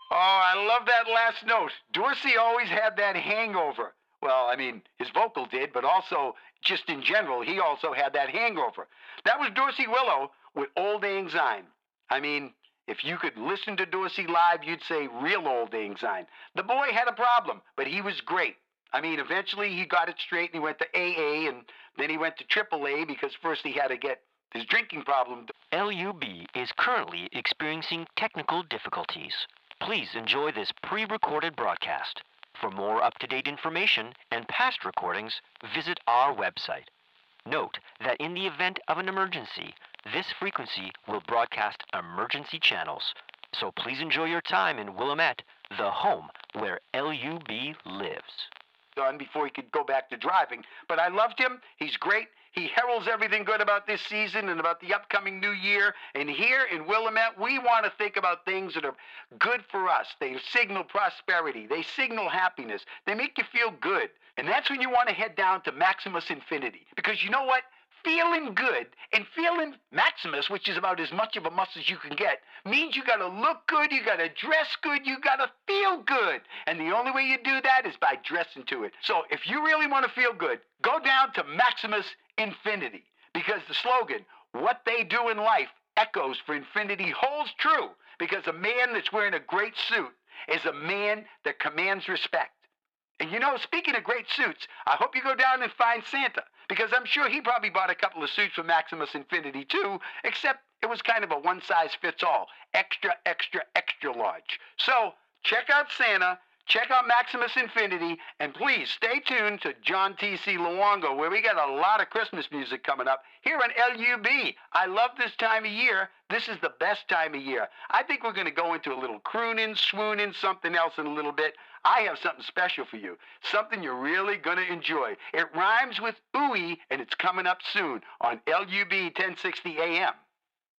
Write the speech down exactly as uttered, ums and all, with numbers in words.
Oh, I love that last note. Dorsey always had that hangover. Well, I mean, his vocal did, but also, just in general, he also had that hangover. That was Dorsey Willow with Old Lang Syne. I mean, if you could listen to Dorsey live, you'd say real Old Lang Syne. The boy had a problem, but he was great. I mean, eventually he got it straight and he went to A A and then he went to triple A because first he had to get his drinking problem. L U B is currently experiencing technical difficulties. Please enjoy this pre-recorded broadcast. For more up-to-date information and past recordings, visit our website. Note that in the event of an emergency, this frequency will broadcast emergency channels. So please enjoy your time in Willamette, the home where L U B lives. Done before he could go back to driving, but I loved him. He's great. He heralds everything good about this season and about the upcoming new year. And here in Willamette, we want to think about things that are good for us. They signal prosperity. They signal happiness. They make you feel good. And that's when you want to head down to Maximus Infinity. Because you know what? Feeling good and feeling Maximus, which is about as much of a muss as you can get, means you gotta look good, you gotta dress good, you gotta feel good. And the only way you do that is by dressing to it. So if you really want to feel good, go down to Maximus Infinity. Because the slogan, what they do in life, echoes for infinity, holds true. Because a man that's wearing a great suit is a man that commands respect. And you know, speaking of great suits, I hope you go down and find Santa. Because I'm sure he probably bought a couple of suits for Maximus Infinity too, except it was kind of a one-size-fits-all. Extra, extra, extra large. So, check out Santa, check out Maximus Infinity, and please stay tuned to John T C. Luongo, where we got a lot of Christmas music coming up here on L U B. I love this time of year. This is the best time of year. I think we're going to go into a little crooning, swooning, something else in a little bit. I have something special for you, something you're really going to enjoy. It rhymes with ooey, and it's coming up soon on L U B ten sixty A M.